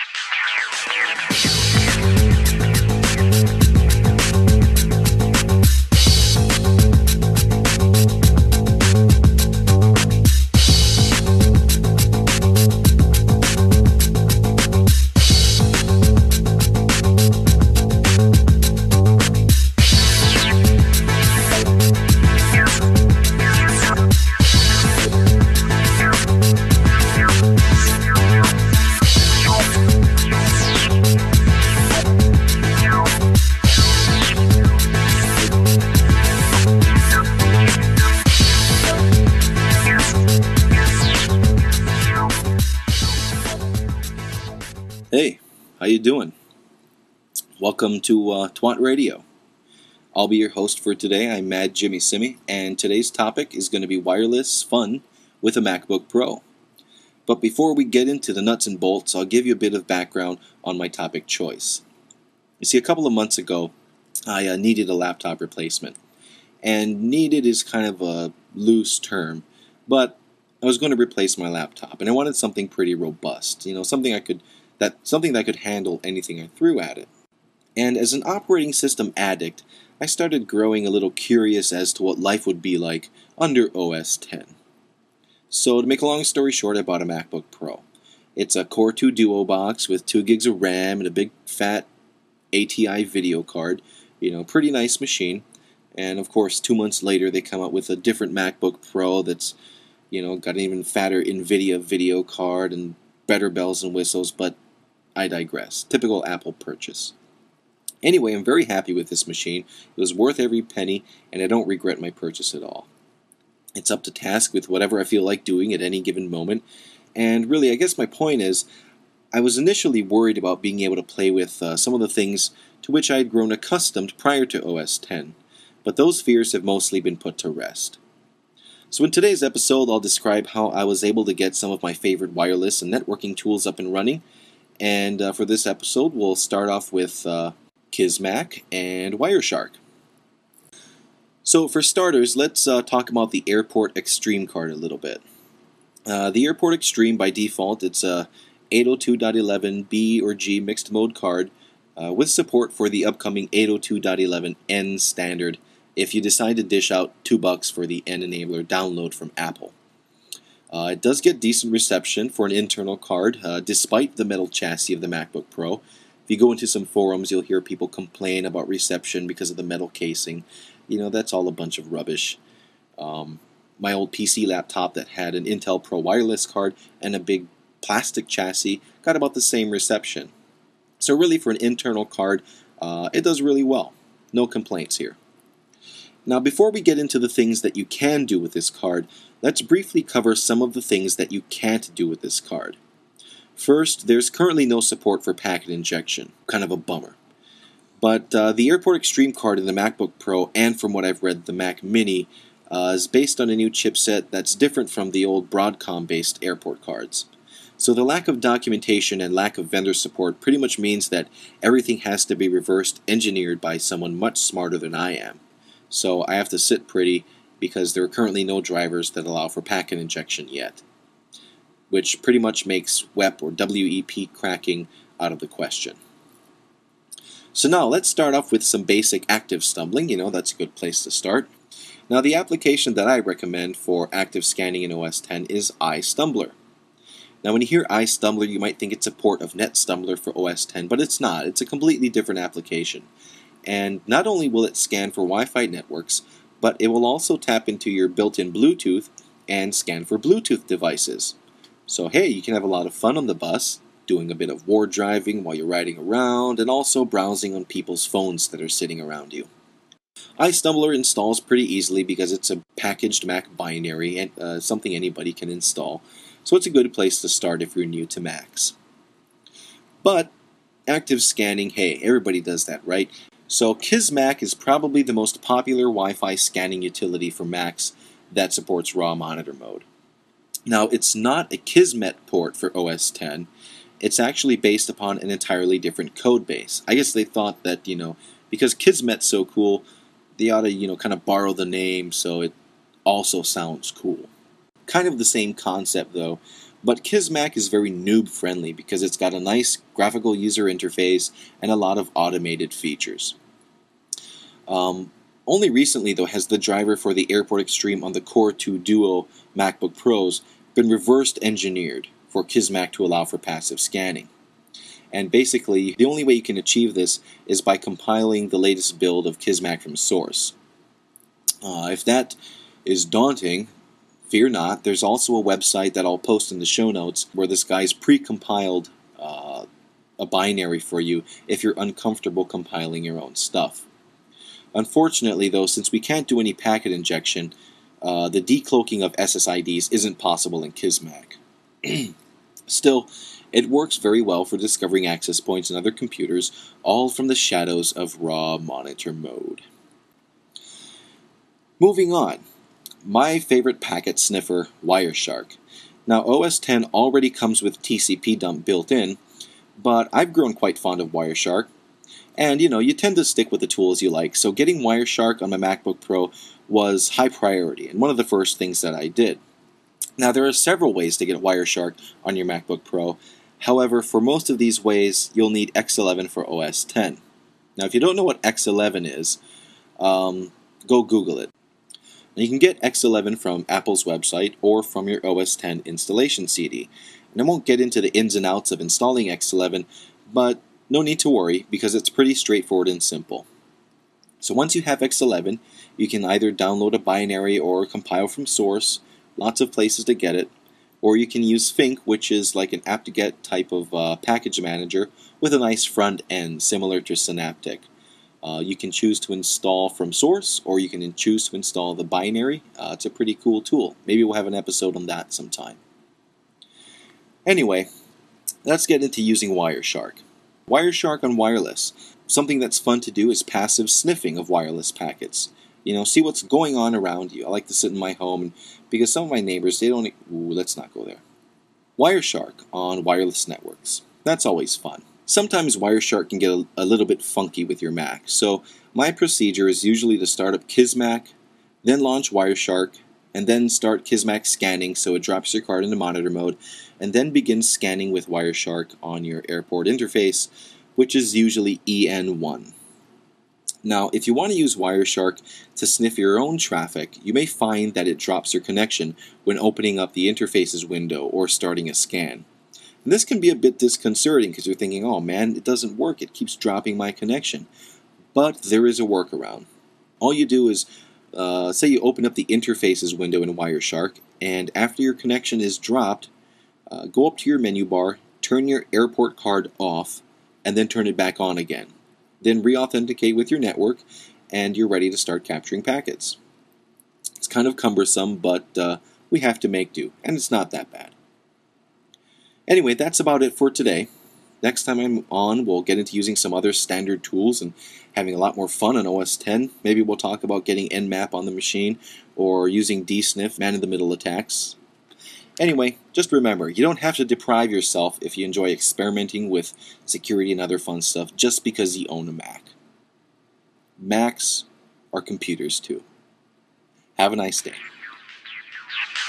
Hey, how you doing? Welcome to Twat Radio. I'll be your host for today. I'm Mad Jimmy Simi, and today's topic is going to be wireless fun with a MacBook Pro. But before we get into the nuts and bolts, I'll give you a bit of background on my topic choice. You see, a couple of months ago, I needed a laptop replacement. And needed is kind of a loose term, but I was going to replace my laptop, and I wanted something pretty robust, something that could handle anything I threw at it. And as an operating system addict, I started growing a little curious as to what life would be like under OS X. So to make a long story short, I bought a MacBook Pro. It's a Core 2 Duo box with 2 gigs of RAM and a big fat ATI video card. Pretty nice machine. And of course, 2 months later, they come out with a different MacBook Pro that's, got an even fatter NVIDIA video card and better bells and whistles, but I digress. Typical Apple purchase. Anyway, I'm very happy with this machine. It was worth every penny, and I don't regret my purchase at all. It's up to task with whatever I feel like doing at any given moment, and really, I guess my point is, I was initially worried about being able to play with some of the things to which I had grown accustomed prior to OS X, but those fears have mostly been put to rest. So in today's episode, I'll describe how I was able to get some of my favorite wireless and networking tools up and running. And for this episode, we'll start off with Kismac and Wireshark. So for starters, let's talk about the Airport Extreme card a little bit. The Airport Extreme, by default, it's a 802.11b or G mixed mode card with support for the upcoming 802.11n standard if you decide to dish out $2 for the N-Enabler download from Apple. It does get decent reception for an internal card, despite the metal chassis of the MacBook Pro. If you go into some forums, you'll hear people complain about reception because of the metal casing. That's all a bunch of rubbish. My old PC laptop that had an Intel Pro wireless card and a big plastic chassis got about the same reception. So really, for an internal card, it does really well. No complaints here. Now, before we get into the things that you can do with this card, let's briefly cover some of the things that you can't do with this card. First, there's currently no support for packet injection. Kind of a bummer. But the Airport Extreme card in the MacBook Pro, and from what I've read, the Mac Mini, is based on a new chipset that's different from the old Broadcom-based Airport cards. So the lack of documentation and lack of vendor support pretty much means that everything has to be reversed engineered by someone much smarter than I am. So I have to sit pretty because there are currently no drivers that allow for packet injection yet, which pretty much makes WEP or WEP cracking out of the question. So now let's start off with some basic active stumbling. That's a good place to start. Now the application that I recommend for active scanning in OS X is iStumbler. Now when you hear iStumbler, you might think it's a port of NetStumbler for OS X, but it's not. It's a completely different application. And not only will it scan for Wi-Fi networks, but it will also tap into your built-in Bluetooth and scan for Bluetooth devices. So hey, you can have a lot of fun on the bus, doing a bit of war driving while you're riding around, and also browsing on people's phones that are sitting around you. iStumbler installs pretty easily because it's a packaged Mac binary and something anybody can install, so it's a good place to start if you're new to Macs. But active scanning, hey, everybody does that, right? So Kismac is probably the most popular Wi-Fi scanning utility for Macs that supports raw monitor mode. Now, it's not a Kismet port for OS X. It's actually based upon an entirely different code base. I guess they thought that, because Kismet's so cool, they ought to, kind of borrow the name so it also sounds cool. Kind of the same concept, though, But Kismac is very noob-friendly because it's got a nice graphical user interface and a lot of automated features. Only recently, though, has the driver for the Airport Extreme on the Core 2 Duo MacBook Pros been reversed engineered for Kismac to allow for passive scanning. And basically, the only way you can achieve this is by compiling the latest build of Kismac from source. If that is daunting, fear not. There's also a website that I'll post in the show notes where this guy's pre-compiled a binary for you if you're uncomfortable compiling your own stuff. Unfortunately, though, since we can't do any packet injection, the decloaking of SSIDs isn't possible in Kismac. Still, it works very well for discovering access points in other computers, all from the shadows of raw monitor mode. Moving on, my favorite packet sniffer, Wireshark. Now, OS X already comes with TCP dump built in, but I've grown quite fond of Wireshark. And, you tend to stick with the tools you like, so getting Wireshark on my MacBook Pro was high priority, and one of the first things that I did. Now, there are several ways to get Wireshark on your MacBook Pro. However, for most of these ways, you'll need X11 for OS X. Now, if you don't know what X11 is, go Google it. Now, you can get X11 from Apple's website or from your OS X installation CD. And I won't get into the ins and outs of installing X11, but no need to worry because it's pretty straightforward and simple. So once you have X11, you can either download a binary or compile from source, lots of places to get it, or you can use Fink, which is like an apt-to-get type of package manager with a nice front end similar to Synaptic. You can choose to install from source, or you can choose to install the binary. It's a pretty cool tool. Maybe we'll have an episode on that sometime. Anyway, let's get into using Wireshark. Wireshark on wireless. Something that's fun to do is passive sniffing of wireless packets. See what's going on around you. I like to sit in my home, and because some of my neighbors, they don't... Ooh, let's not go there. Wireshark on wireless networks. That's always fun. Sometimes Wireshark can get a little bit funky with your Mac, so my procedure is usually to start up Kismac, then launch Wireshark, and then start Kismac scanning so it drops your card into monitor mode, and then begin scanning with Wireshark on your airport interface, which is usually EN1. Now, if you want to use Wireshark to sniff your own traffic, you may find that it drops your connection when opening up the interfaces window or starting a scan. And this can be a bit disconcerting because you're thinking, oh man, it doesn't work, it keeps dropping my connection. But there is a workaround. All you do is, say you open up the interfaces window in Wireshark, and after your connection is dropped, go up to your menu bar, turn your airport card off, and then turn it back on again. Then re-authenticate with your network, and you're ready to start capturing packets. It's kind of cumbersome, but we have to make do, and it's not that bad. Anyway, that's about it for today. Next time I'm on, we'll get into using some other standard tools and having a lot more fun on OS X. Maybe we'll talk about getting Nmap on the machine, or using dsniff, man-in-the-middle attacks. Anyway, just remember, you don't have to deprive yourself if you enjoy experimenting with security and other fun stuff just because you own a Mac. Macs are computers too. Have a nice day.